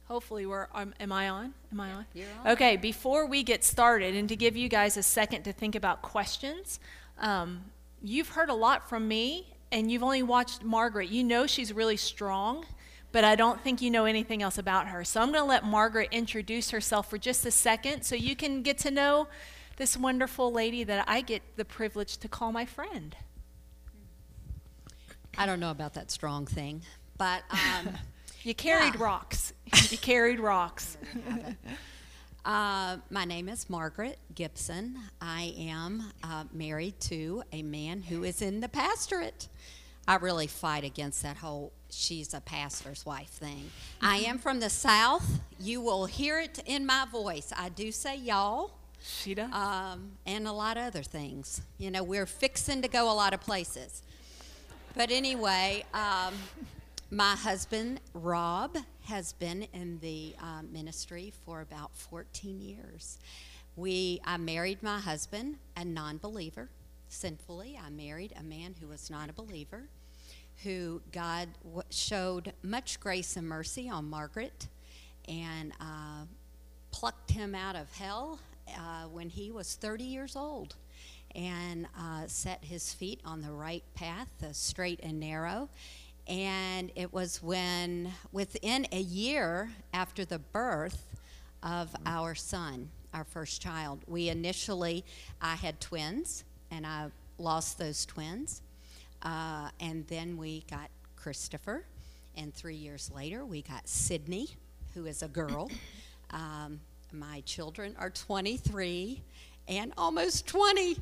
Hopefully am I on? Am I on? You're on. Okay, before we get started, and to give you guys a second to think about questions, you've heard a lot from me, and you've only watched Margaret. You know she's really strong, but I don't think you know anything else about her. So I'm going to let Margaret introduce herself for just a second so you can get to know this wonderful lady that I get the privilege to call my friend. I don't know about that strong thing, but You carried rocks. You carried rocks. my name is Margaret Gibson. I am married to a man who is in the pastorate. I really fight against that whole she's a pastor's wife thing. I am from the South. You will hear it in my voice. I do say y'all. She does. And a lot of other things. You know, we're fixing to go a lot of places. But anyway, my husband, Rob, has been in the ministry for about 14 years. I married my husband, a non-believer. Sinfully, I married a man who was not a believer, who God showed much grace and mercy on Margaret and plucked him out of hell when he was 30 years old and set his feet on the right path, the straight and narrow. And it was when, within a year after the birth of our son, our first child, I had twins, and I lost those twins. And then we got Christopher, and 3 years later we got Sydney, who is a girl. My children are 23 and almost 20.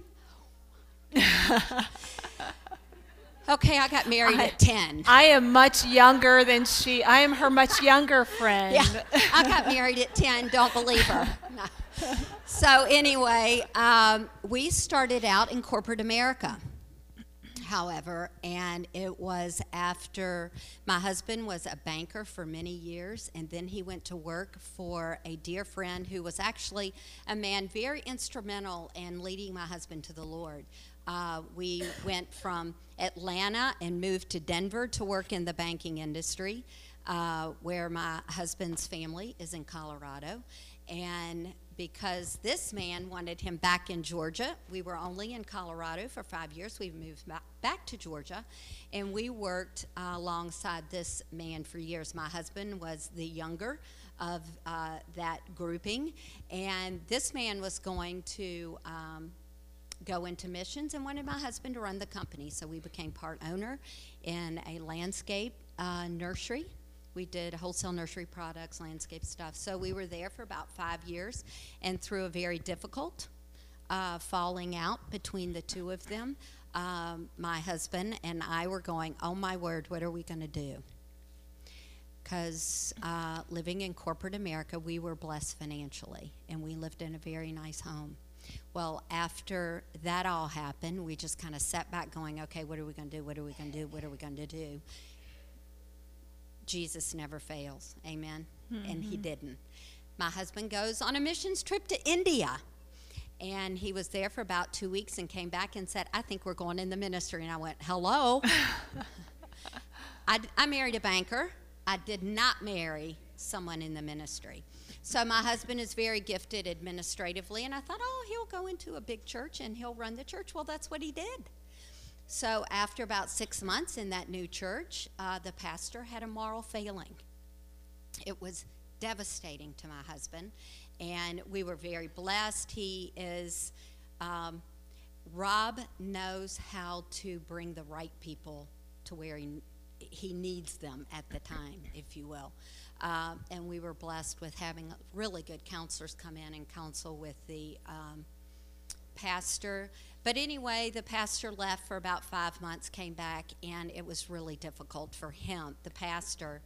Okay, I got married at 10. I am much younger than she. I am her much younger friend. Yeah, I got married at 10. Don't believe her. No. So anyway, we started out in corporate America, however, and it was after my husband was a banker for many years, and then he went to work for a dear friend who was actually a man very instrumental in leading my husband to the Lord. We went from Atlanta and moved to Denver to work in the banking industry, where my husband's family is in Colorado. And because this man wanted him back in Georgia, we were only in Colorado for 5 years. We moved back to Georgia, and we worked alongside this man for years. My husband was the younger of that grouping, and this man was going to go into missions and wanted my husband to run the company. So we became part owner in a landscape nursery. We did wholesale nursery products, landscape stuff. So we were there for about 5 years, and through a very difficult falling out between the two of them, my husband and I were going, oh my word, what are we going to do? Because living in corporate America, we were blessed financially, and we lived in a very nice home. Well, after that all happened, we just kind of sat back going, okay, what are we going to do? What are we going to do? What are we going to do? Jesus never fails, amen? Mm-hmm. And he didn't. My husband goes on a missions trip to India, and he was there for about 2 weeks and came back and said, I think we're going in the ministry. And I went, hello? I married a banker. I did not marry someone in the ministry. So my husband is very gifted administratively, and I thought, oh, he'll go into a big church and he'll run the church. Well, that's what he did. So after about 6 months in that new church, the pastor had a moral failing. It was devastating to my husband, and we were very blessed. Rob knows how to bring the right people to where he needs them at the time, if you will. And we were blessed with having really good counselors come in and counsel with the pastor. But anyway, the pastor left for about 5 months, came back, and it was really difficult for him, the pastor,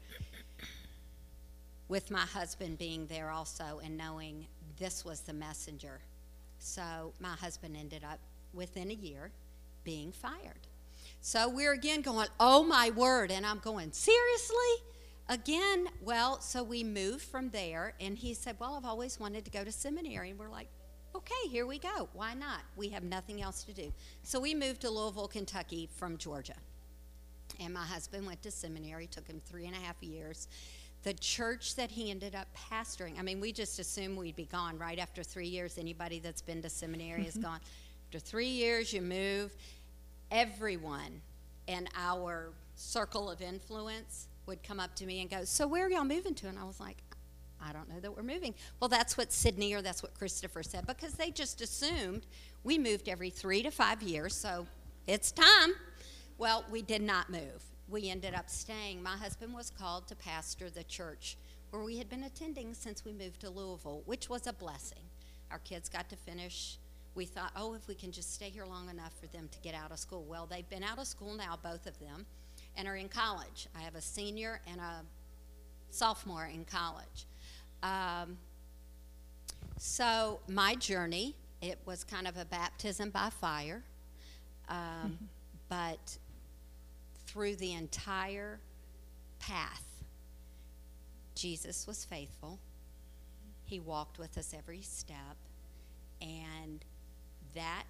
with my husband being there also and knowing this was the messenger. So my husband ended up, within a year, being fired. So we're again going, oh my word, and I'm going, seriously? Again? Well, so we moved from there, and he said, well, I've always wanted to go to seminary. And we're like, okay, here we go. Why not? We have nothing else to do. So we moved to Louisville, Kentucky from Georgia. And my husband went to seminary, took him 3.5 years. the church that he ended up pastoring, I mean, we just assumed we'd be gone right after 3 years. Anybody that's been to seminary is gone. After 3 years, you move. Everyone in our circle of influence would come up to me and go, so where are y'all moving to? And I was like, I don't know that we're moving. Well, that's what Sydney or that's what Christopher said, because they just assumed we moved every 3 to 5 years, so it's time. Well, we did not move. We ended up staying. My husband was called to pastor the church where we had been attending since we moved to Louisville, which was a blessing. Our kids got to finish. We thought, oh, if we can just stay here long enough for them to get out of school. Well, they've been out of school now, both of them, and are in college. I have a senior and a sophomore in college. So my journey, it was kind of a baptism by fire, but through the entire path, Jesus was faithful. He walked with us every step, and that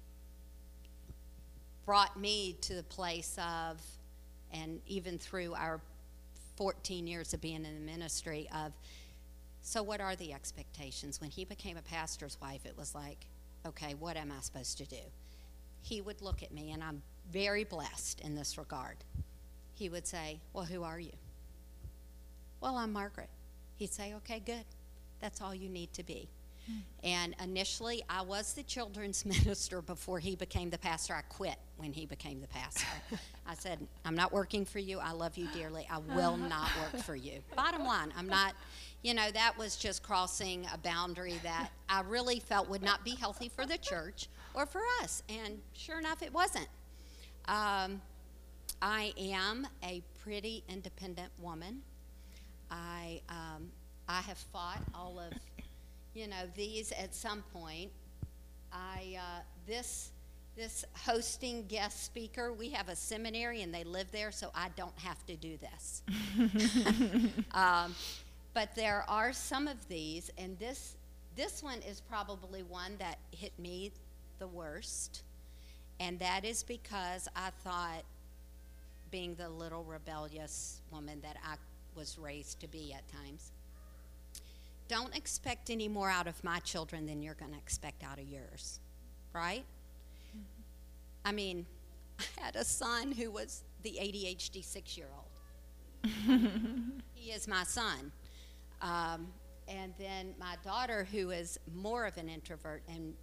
brought me to the place of, and even through our 14 years of being in the ministry of, so what are the expectations? When he became a pastor's wife, it was like, okay, what am I supposed to do? He would look at me, and I'm very blessed in this regard. He would say, well, who are you? Well, I'm Margaret. He'd say, okay, good. That's all you need to be. And initially, I was the children's minister before he became the pastor. I quit when he became the pastor. I said, I'm not working for you. I love you dearly. I will not work for you. Bottom line, I'm not, that was just crossing a boundary that I really felt would not be healthy for the church or for us. And sure enough, it wasn't. I am a pretty independent woman. I have fought all of, these at some point. This hosting guest speaker, we have a seminary and they live there, so I don't have to do this. But there are some of these, and this one is probably one that hit me the worst, and that is because I thought, being the little rebellious woman that I was raised to be at times, don't expect any more out of my children than you're going to expect out of yours, right? I mean, I had a son who was the ADHD 6-year-old. He is my son. And then my daughter, who is more of an introvert and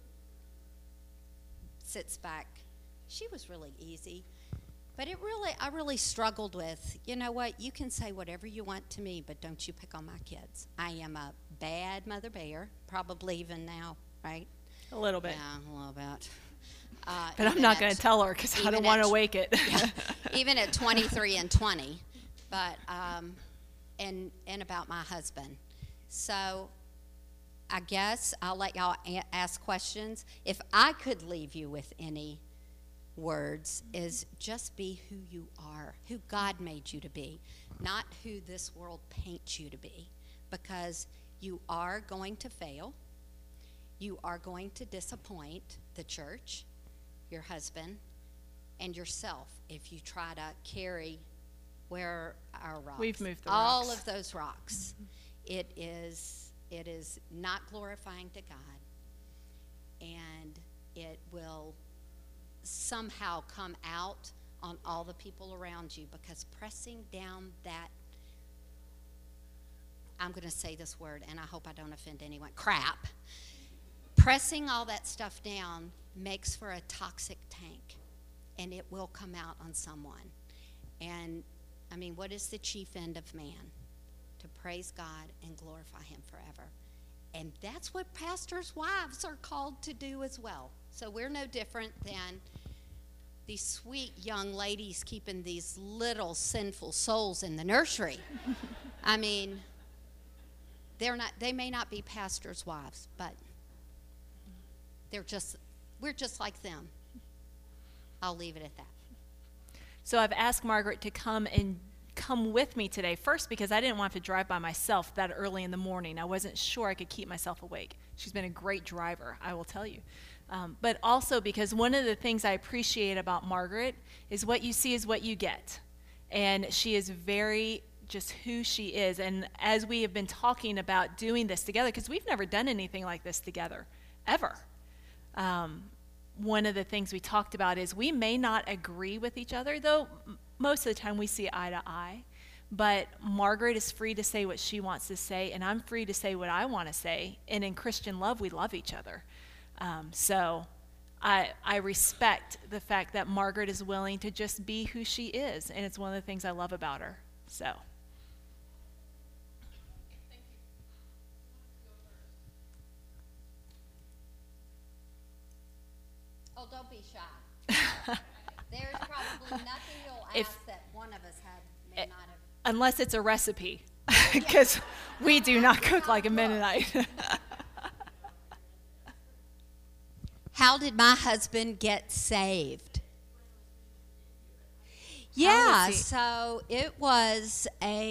sits back, she was really easy. But I really struggled with, you know what, you can say whatever you want to me, but don't you pick on my kids. I am a bad mother bear, probably even now, right? A little bit. Yeah, a little bit. But I'm not going to tell her because I don't want to wake it. Yeah, even at 23 and 20, but, and about my husband. So I guess I'll let y'all ask questions. If I could leave you with any words, is just be who you are, who God made you to be, not who this world paints you to be, because you are going to fail. You are going to disappoint the church, your husband, and yourself if you try to carry where our rocks. We've moved the all rocks. of those rocks. It is not glorifying to God, and it will somehow come out on all the people around you, because pressing down that, I'm going to say this word and I hope I don't offend anyone, crap. Pressing all that stuff down makes for a toxic tank, and it will come out on someone. And I mean, what is the chief end of man? To praise God and glorify him forever. And that's what pastors' wives are called to do as well. So we're no different than these sweet young ladies keeping these little sinful souls in the nursery. I mean, they may not be pastors' wives, but we're just like them. I'll leave it at that. So I've asked Margaret to come with me today, first because I didn't want to drive by myself that early in the morning. I wasn't sure I could keep myself awake. She's been a great driver, I will tell you. But also because one of the things I appreciate about Margaret is what you see is what you get. And she is very just who she is. And as we have been talking about doing this together, because we've never done anything like this together, ever. One of the things we talked about is we may not agree with each other, though most of the time we see eye to eye. But Margaret is free to say what she wants to say, and I'm free to say what I want to say. And in Christian love, we love each other. So I respect the fact that Margaret is willing to just be who she is, and it's one of the things I love about her. So. Oh, don't be shy. There's probably nothing you'll ask that one of us may not have. Unless it's a recipe, because we do not cook like a Mennonite. How did my husband get saved? Yeah, so it was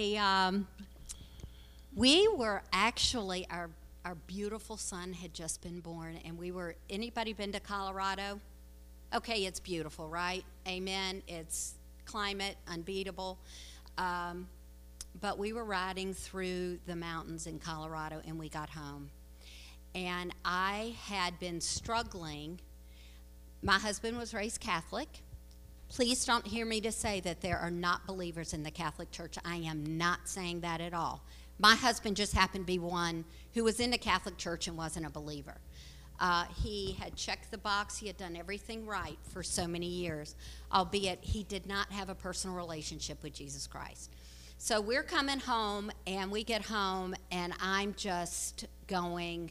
we were actually, our beautiful son had just been born, and anybody been to Colorado? Okay, it's beautiful, right? Amen. It's climate, unbeatable. But we were riding through the mountains in Colorado, and we got home. And I had been struggling. My husband was raised Catholic. Please don't hear me to say that there are not believers in the Catholic Church. I am not saying that at all. My husband just happened to be one who was in the Catholic Church and wasn't a believer. He had checked the box. He had done everything right for so many years, albeit he did not have a personal relationship with Jesus Christ. So we're coming home, and we get home, and I'm just going,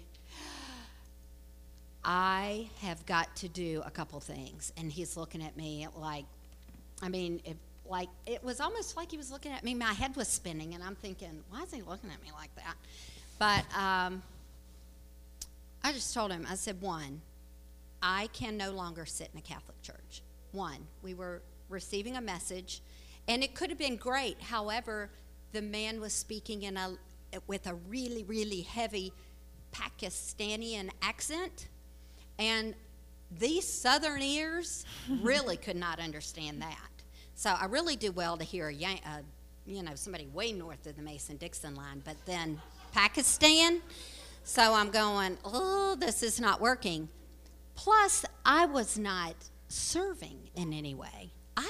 I have got to do a couple things. And he's looking at me like, it was almost like he was looking at me. My head was spinning, and I'm thinking, why is he looking at me like that? But I just told him, I said, one, I can no longer sit in a Catholic church. One, we were receiving a message, and it could have been great. However, the man was speaking with a really, really heavy Pakistani accent, and these southern ears really could not understand that. So I really do well to hear somebody way north of the Mason-Dixon line, but then Pakistan. So I'm going, oh, this is not working. Plus, I was not serving in any way.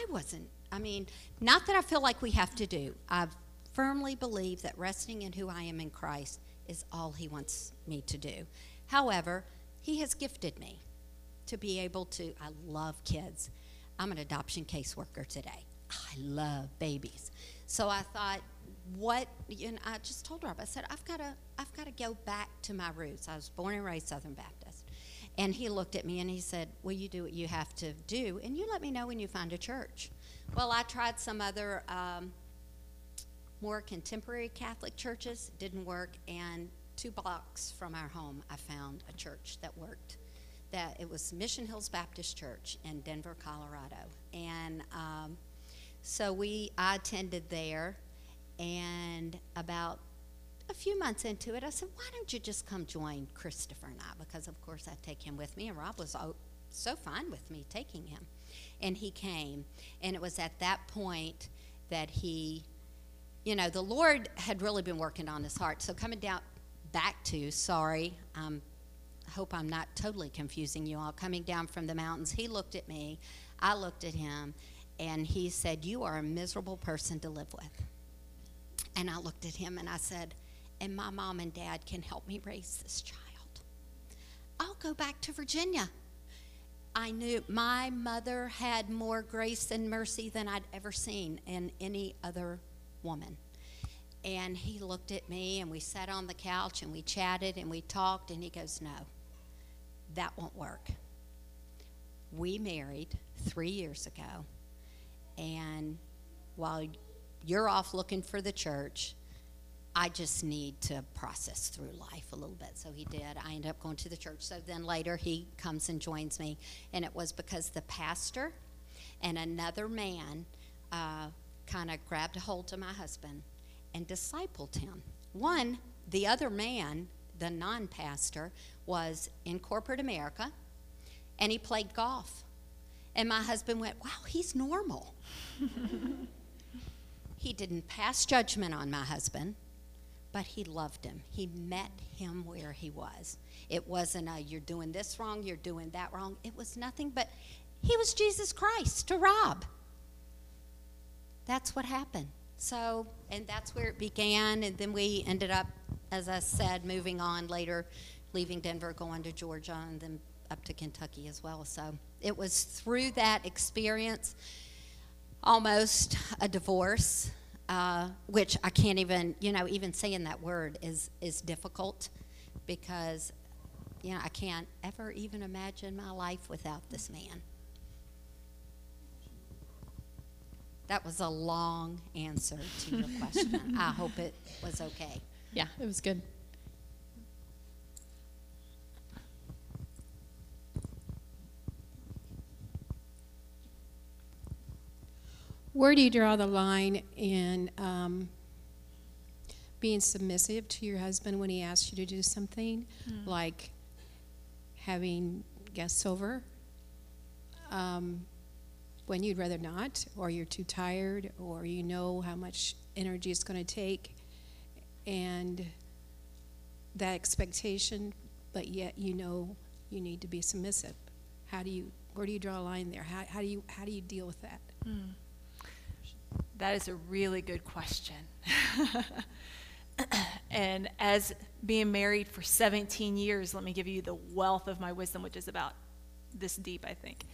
Not that I feel like we have to do. I firmly believe that resting in who I am in Christ is all he wants me to do. However, he has gifted me to be able to, I love kids. I'm an adoption caseworker today. I love babies. So I thought, I just told Rob, I said, I've got to go back to my roots. I was born and raised Southern Baptist. And he looked at me and he said, well, you do what you have to do, and you let me know when you find a church. Well, I tried some other more contemporary Catholic churches, didn't work, and 2 blocks from our home, I found a church that worked. It was Mission Hills Baptist Church in Denver, Colorado. And so I attended there, and about a few months into it, I said, why don't you just come join Christopher and I? Because, of course, I'd take him with me, and Rob was so fine with me taking him. And he came, and it was at that point that he, the Lord had really been working on his heart. So coming back to, sorry, I hope I'm not totally confusing you all, coming down from the mountains, he looked at me, I looked at him, and he said, you are a miserable person to live with. And I looked at him and I said, and my mom and dad can help me raise this child. I'll go back to Virginia. I knew my mother had more grace and mercy than I'd ever seen in any other woman. And he looked at me, and we sat on the couch, and we chatted, and we talked, and he goes, no, that won't work. We married 3 years ago, and while you're off looking for the church, I just need to process through life a little bit. So he did. I ended up going to the church. So then later he comes and joins me, and it was because the pastor and another man kind of grabbed a hold of my husband and discipled him. The other man, the non-pastor, was in corporate America, and he played golf. And my husband went, wow, he's normal. He didn't pass judgment on my husband, but he loved him. He met him where he was. It wasn't a, you're doing this wrong, you're doing that wrong. It was nothing but he was Jesus Christ to Rob. That's what happened. So, and that's where it began, and then we ended up, as I said, moving on later, leaving Denver, going to Georgia, and then up to Kentucky as well. So it was through that experience, almost a divorce, which I can't even, even saying that word is difficult because, I can't ever even imagine my life without this man. That was a long answer to your question. I hope it was okay. Yeah, it was good. Where do you draw the line in being submissive to your husband when he asks you to do something, like having guests over, when you'd rather not, or you're too tired, or you know how much energy it's going to take, and that expectation, but yet you know you need to be submissive? Where do you draw a line there? How do you deal with that? That is a really good question. And as being married for 17 years, let me give you the wealth of my wisdom, which is about this deep, I think.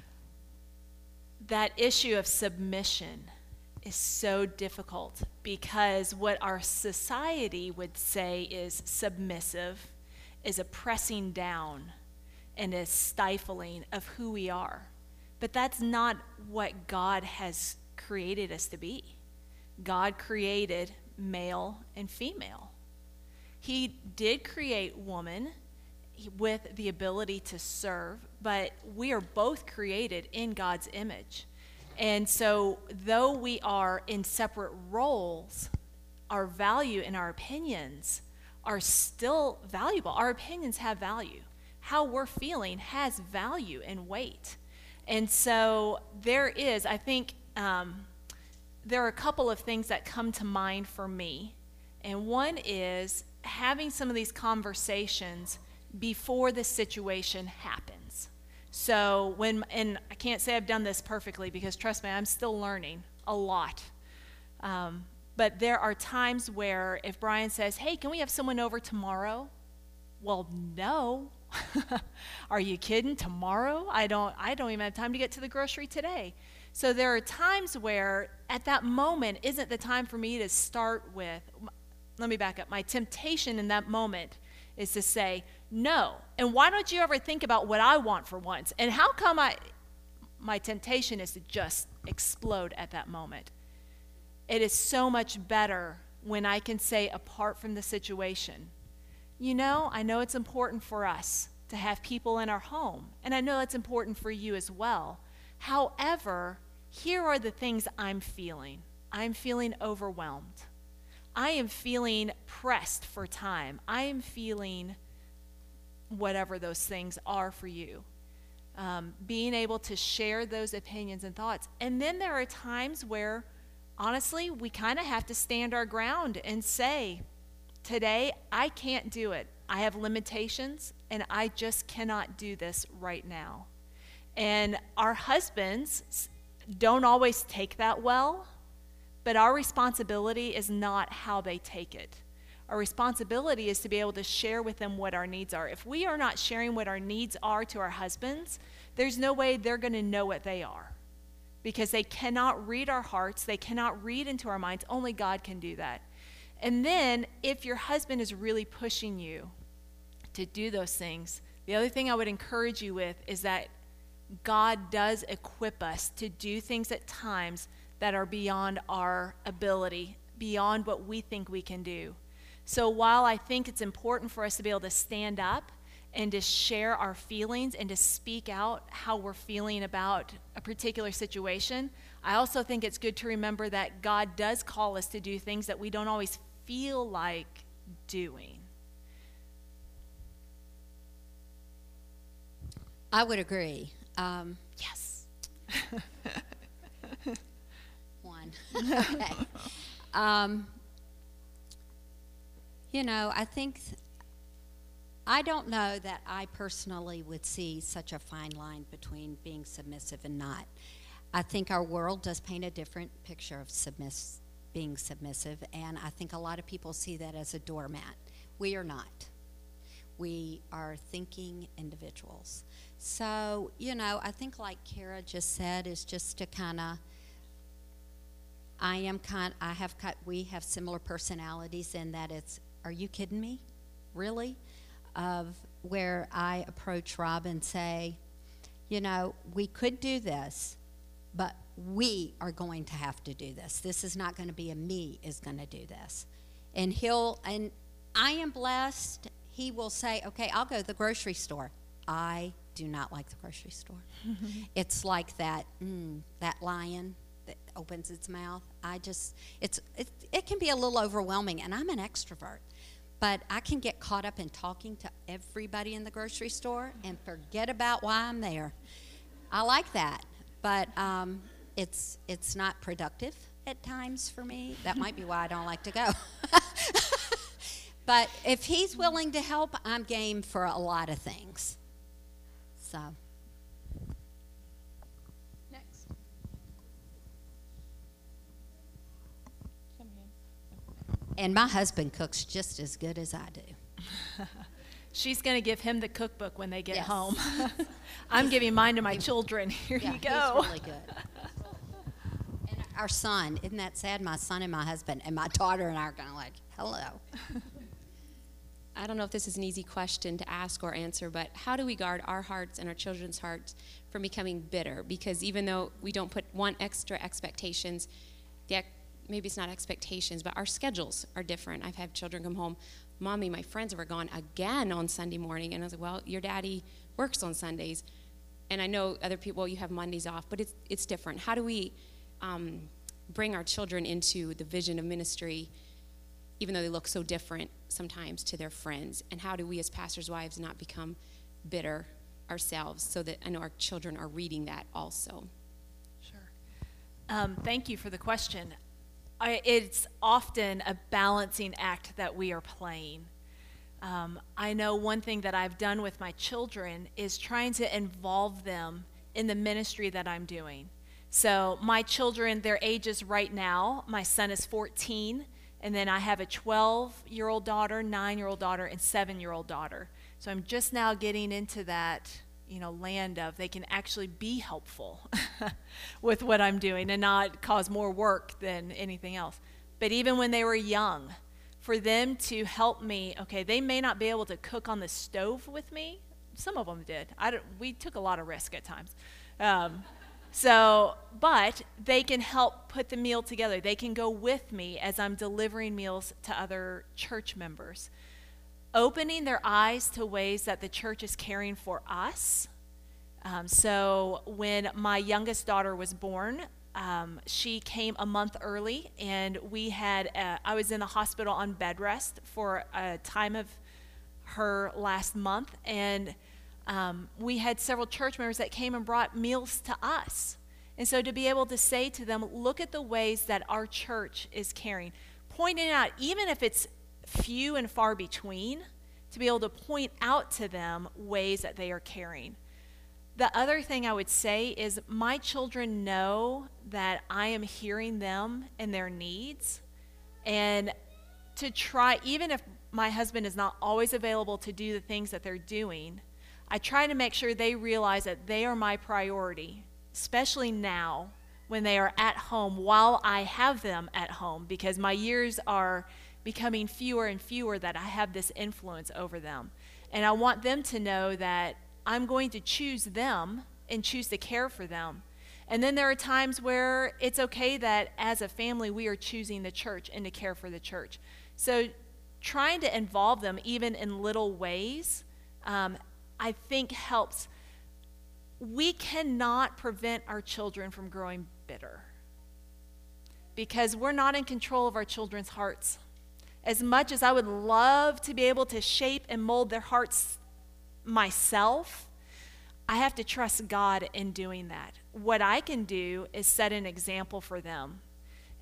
That issue of submission is so difficult because what our society would say is submissive is a pressing down and a stifling of who we are. But that's not what God has created us to be. God created male and female. He did create woman with the ability to serve, but we are both created in God's image. And so though we are in separate roles, our value and our opinions are still valuable. Our opinions have value. How we're feeling has value and weight. And so there is, I think, there are a couple of things that come to mind for me. And one is having some of these conversations before the situation happens. So and I can't say I've done this perfectly because trust me, I'm still learning a lot. But there are times where if Brian says, hey, can we have someone over tomorrow? Well, no. Are you kidding? Tomorrow? I don't even have time to get to the grocery today. So there are times where at that moment isn't the time for me to start with, let me back up. My temptation in that moment is to say, no. And why don't you ever think about what I want for once? And how come my temptation is to just explode at that moment? It is so much better when I can say, apart from the situation, I know it's important for us to have people in our home, and I know it's important for you as well. However, here are the things I'm feeling. I'm feeling overwhelmed. I am feeling pressed for time. I am feeling whatever those things are for you. Being able to share those opinions and thoughts. And then there are times where, honestly, we kind of have to stand our ground and say, today, I can't do it. I have limitations, and I just cannot do this right now. And our husbands don't always take that well, but our responsibility is not how they take it. Our responsibility is to be able to share with them what our needs are. If we are not sharing what our needs are to our husbands, there's no way they're going to know what they are because they cannot read our hearts. They cannot read into our minds. Only God can do that. And then if your husband is really pushing you to do those things, the other thing I would encourage you with is that God does equip us to do things at times that are beyond our ability, beyond what we think we can do. So while I think it's important for us to be able to stand up and to share our feelings and to speak out how we're feeling about a particular situation, I also think it's good to remember that God does call us to do things that we don't always feel like doing. I would agree. Yes. One. done. Okay. You know, I don't know that I personally would see such a fine line between being submissive and not. I think our world does paint a different picture of being submissive, and I think a lot of people see that as a doormat. We are not. We are thinking individuals. So, you know, I think like Kara just said, is just to kind of, we have similar personalities in that it's, are you kidding me? Really? Of where I approach Rob and say, you know, we could do this, but we are going to have to do this. This is not going to be a me is going to do this. And I am blessed. He will say, okay, I'll go to the grocery store. I do not like the grocery store. It's like that lion that opens its mouth. It can be a little overwhelming, and I'm an extrovert. But I can get caught up in talking to everybody in the grocery store and forget about why I'm there. I like that, but it's not productive at times for me. That might be why I don't like to go. But if he's willing to help, I'm game for a lot of things. So. Next. And my husband cooks just as good as I do. She's going to give him the cookbook when they get Yes. home. I'm giving mine to my children. Here you go. He's really good. And our son, isn't that sad? My son and my husband and my daughter and I are kind of like, hello. I don't know if this is an easy question to ask or answer, but how do we guard our hearts and our children's hearts from becoming bitter? Because even though we don't want extra expectations, maybe it's not expectations, but our schedules are different. I've had children come home, Mommy, my friends were gone again on Sunday morning. And I was like, well, your daddy works on Sundays. And I know other people, well, you have Mondays off, but it's different. How do we bring our children into the vision of ministry, even though they look so different sometimes to their friends? And how do we as pastors' wives not become bitter ourselves, so that I know our children are reading that also? Sure. Thank you for the question. It's often a balancing act that we are playing. I know one thing that I've done with my children is trying to involve them in the ministry that I'm doing. So my children, their ages right now, my son is 14, and then I have a 12-year-old daughter, 9-year-old daughter, and 7-year-old daughter. So I'm just now getting into that, land of they can actually be helpful with what I'm doing and not cause more work than anything else. But even when they were young, for them to help me, okay, they may not be able to cook on the stove with me. Some of them did. We took a lot of risk at times. But they can help put the meal together. They can go with me as I'm delivering meals to other church members. Opening their eyes to ways that the church is caring for us. So when my youngest daughter was born, she came a month early, and I was in the hospital on bed rest for a time of her last month, and we had several church members that came and brought meals to us. And so to be able to say to them, look at the ways that our church is caring, pointing out, even if it's few and far between, to be able to point out to them ways that they are caring. The other thing I would say is my children know that I am hearing them and their needs, and to try, even if my husband is not always available to do the things that they're doing, I try to make sure they realize that they are my priority, especially now when they are at home while I have them at home, because my years are becoming fewer and fewer that I have this influence over them. And I want them to know that I'm going to choose them and choose to care for them. And then there are times where it's okay that as a family we are choosing the church and to care for the church. So trying to involve them even in little ways, I think helps. We cannot prevent our children from growing bitter because we're not in control of our children's hearts. As much as I would love to be able to shape and mold their hearts myself, I have to trust God in doing that. What I can do is set an example for them.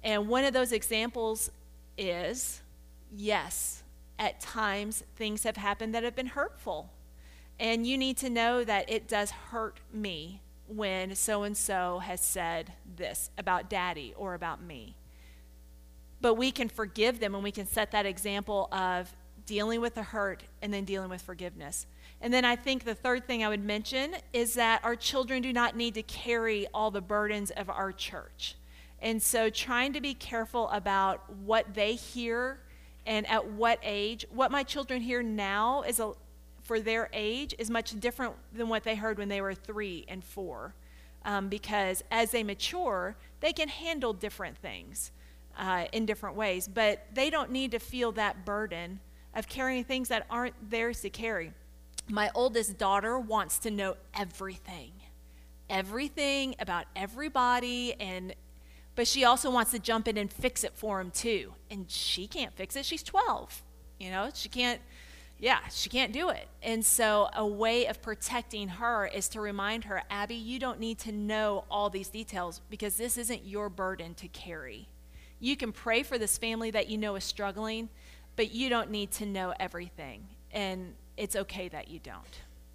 And one of those examples is, yes, at times things have happened that have been hurtful. And you need to know that it does hurt me when so-and-so has said this about Daddy or about me. But we can forgive them, and we can set that example of dealing with the hurt and then dealing with forgiveness. And then I think the third thing I would mention is that our children do not need to carry all the burdens of our church. And so trying to be careful about what they hear and at what age. What my children hear now is for their age is much different than what they heard when they were 3 and 4. Because as they mature, they can handle different things in different ways. But they don't need to feel that burden of carrying things that aren't theirs to carry. My oldest daughter wants to know everything about everybody, but she also wants to jump in and fix it for him too. And she can't fix it. She's 12. She can't do it. And so a way of protecting her is to remind her, Abby, you don't need to know all these details because this isn't your burden to carry. You can pray for this family that you know is struggling, but you don't need to know everything. And it's okay that you don't.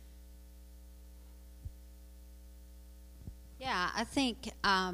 Yeah, I think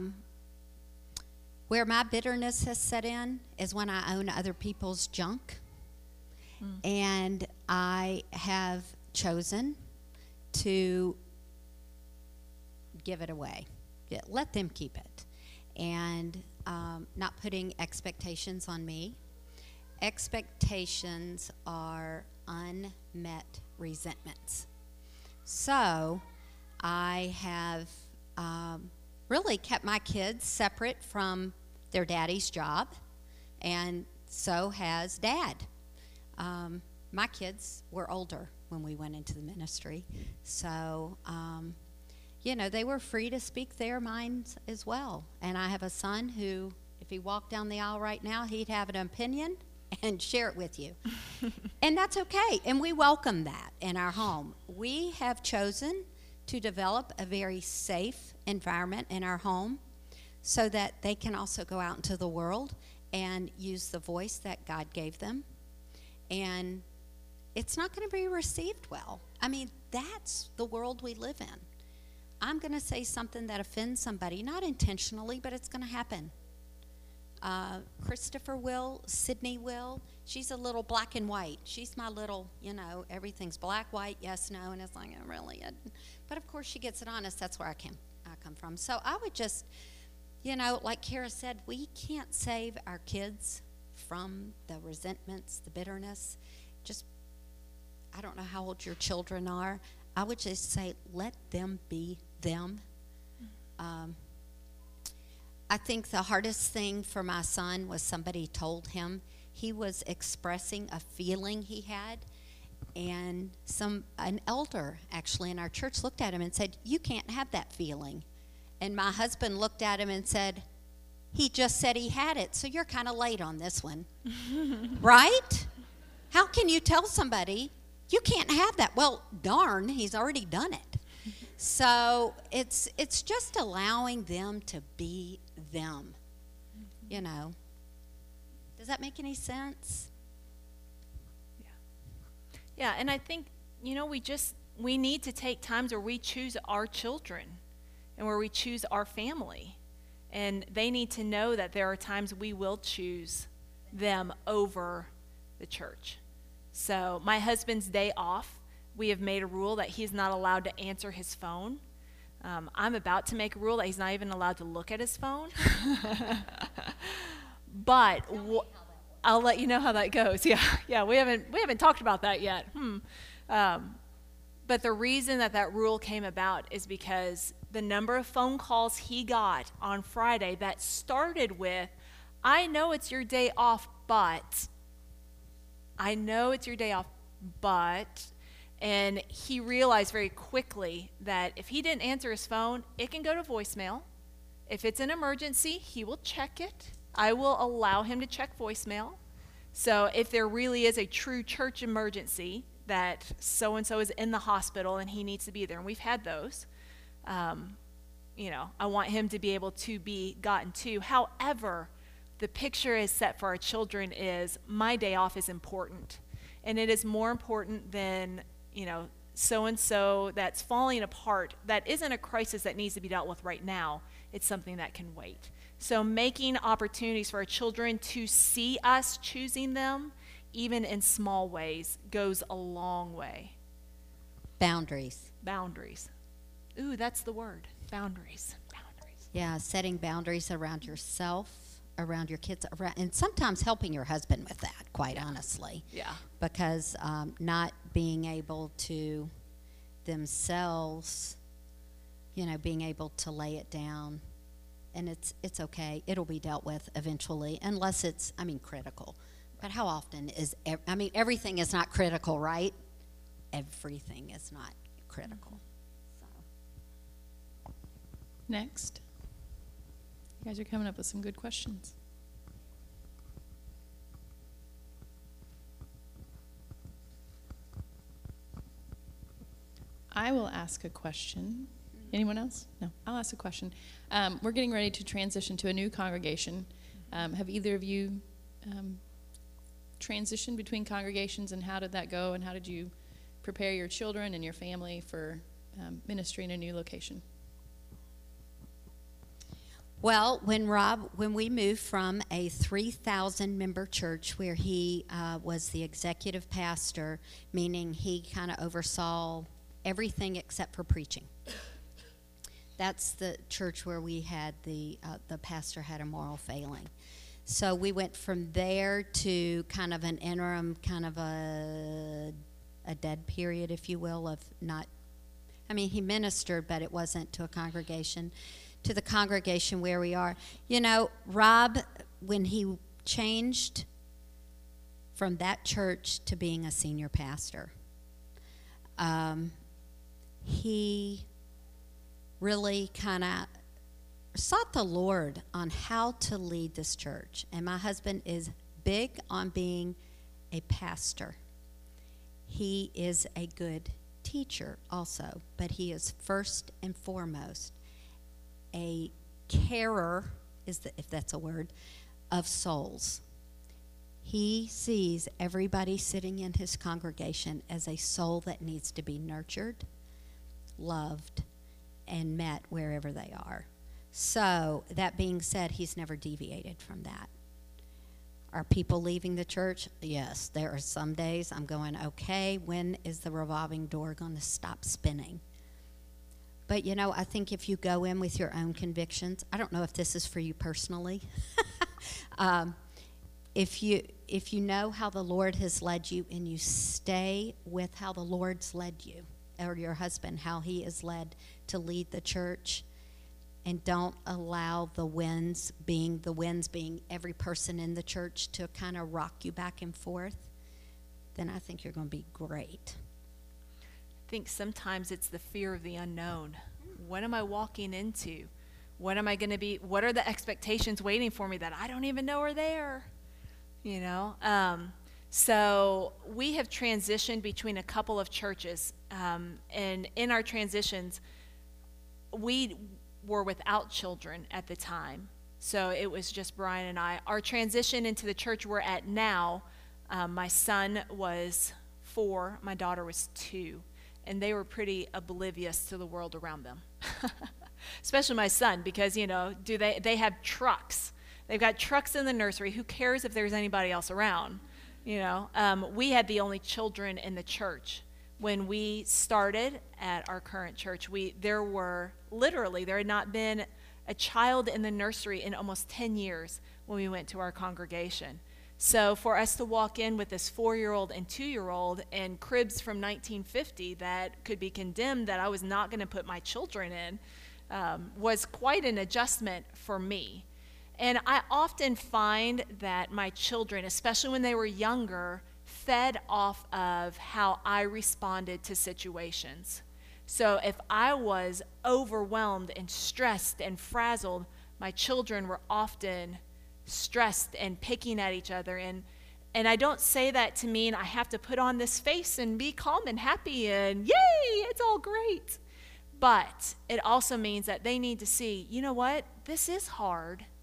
where my bitterness has set in is when I own other people's junk. And I have chosen to give it away. Let them keep it. And not putting expectations on me. Expectations are unmet resentments. So I have really kept my kids separate from their daddy's job, and so has Dad. My kids were older when we went into the ministry, so they were free to speak their minds as well. And I have a son who, if he walked down the aisle right now, he'd have an opinion and share it with you. And that's okay, and we welcome that in our home. We have chosen to develop a very safe environment in our home so that they can also go out into the world and use the voice that God gave them. And it's not going to be received well. I mean, that's the world we live in. I'm going to say something that offends somebody, not intentionally, but it's going to happen. Christopher will, Sydney will. She's a little black and white. She's my little, everything's black, white, yes, no, and it's like, it really isn't. But of course she gets it honest. That's where I come from. So I would just, like Kara said, we can't save our kids from the resentments, the bitterness. Just, I don't know how old your children are. I would just say, let them be them. I think the hardest thing for my son was somebody told him he was expressing a feeling he had, and an elder actually in our church looked at him and said, you can't have that feeling. And my husband looked at him and said, he just said he had it, so you're kind of late on this one. Right? How can you tell somebody you can't have that? Well, darn, he's already done it. So it's just allowing them to be them, Does that make any sense? Yeah, and I think, we need to take times where we choose our children and where we choose our family. And they need to know that there are times we will choose them over the church. So my husband's day off, we have made a rule that he's not allowed to answer his phone. I'm about to make a rule that he's not even allowed to look at his phone. But I'll let you know how that goes. Yeah, we haven't talked about that yet. But the reason that rule came about is because the number of phone calls he got on Friday that started with, I know it's your day off, but. And he realized very quickly that if he didn't answer his phone, it can go to voicemail. If it's an emergency, he will check it. I will allow him to check voicemail. So if there really is a true church emergency that so-and-so is in the hospital and he needs to be there, and we've had those, I want him to be able to be gotten to. However, the picture is set for our children is my day off is important. And it is more important than, so-and-so that's falling apart. That isn't a crisis that needs to be dealt with right now. It's something that can wait. So making opportunities for our children to see us choosing them, even in small ways, goes a long way. Boundaries. Boundaries. Ooh, that's the word. Boundaries. Boundaries. Yeah, setting boundaries around yourself, around your kids, and sometimes helping your husband with that, quite honestly. Yeah. Because not being able to themselves, being able to lay it down, and it's okay. It'll be dealt with eventually, unless it's, critical. But how often is, everything is not critical, right? Everything is not critical. So. Next. You guys are coming up with some good questions. I will ask a question. Anyone else? No, I'll ask a question. We're getting ready to transition to a new congregation. Have either of you transitioned between congregations, and how did that go, and how did you prepare your children and your family for ministry in a new location? Well, when we moved from a 3,000 member church where he was the executive pastor, meaning he kind of oversaw everything except for preaching. That's the church where we had the pastor had a moral failing. So we went from there to kind of an interim, kind of a dead period, if you will, of not, he ministered, but it wasn't to a congregation, to the congregation where we are. Rob, when he changed from that church to being a senior pastor, he really kind of sought the Lord on how to lead this church. And my husband is big on being a pastor. He is a good teacher also, but he is first and foremost a carer, if that's a word, of souls. He sees everybody sitting in his congregation as a soul that needs to be nurtured, loved, and met wherever they are. So, that being said, he's never deviated from that. Are people leaving the church? Yes. There are some days I'm going, okay, when is the revolving door going to stop spinning? But, I think if you go in with your own convictions, I don't know if this is for you personally. If you know how the Lord has led you, and you stay with how the Lord's led you, or your husband, how he is led to lead the church, and don't allow the winds being every person in the church to kind of rock you back and forth, then I think you're going to be great. I think sometimes it's the fear of the unknown. What am I walking into? What am I going to be? What are the expectations waiting for me that I don't even know are there? So we have transitioned between a couple of churches, and in our transitions, we were without children at the time. So it was just Brian and I. Our transition into the church we're at now, my son was 4, my daughter was 2, and they were pretty oblivious to the world around them. Especially my son, because, they have trucks. They've got trucks in the nursery. Who cares if there's anybody else around? We had the only children in the church. When we started at our current church, there had not been a child in the nursery in almost 10 years when we went to our congregation. So for us to walk in with this 4-year-old and 2-year-old and cribs from 1950 that could be condemned that I was not going to put my children in was quite an adjustment for me. And I often find that my children, especially when they were younger, fed off of how I responded to situations. So if I was overwhelmed and stressed and frazzled, my children were often stressed and picking at each other. And I don't say that to mean I have to put on this face and be calm and happy and yay, it's all great. But it also means that they need to see, you know what, this is hard,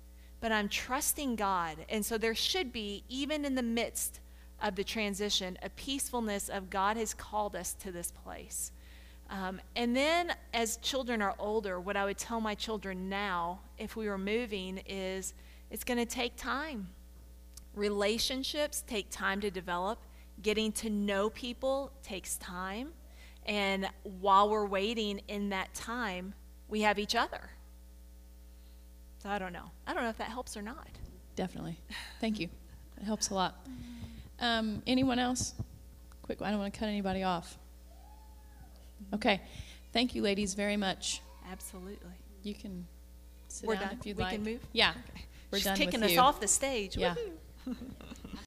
but I'm trusting God. And so there should be, even in the midst of the transition, a peacefulness of God has called us to this place. And then as children are older, what I would tell my children now, if we were moving, is it's going to take time. Relationships take time to develop. Getting to know people takes time. And while we're waiting in that time, we have each other. So I don't know. I don't know if that helps or not. Definitely. Thank you. It helps a lot. Anyone else? Quick, I don't want to cut anybody off. Okay. Thank you, ladies, very much. Absolutely. You can sit We're down done? if you'd We like. can move? Yeah. We're She's done kicking with us you. off the stage. Yeah. Woohoo.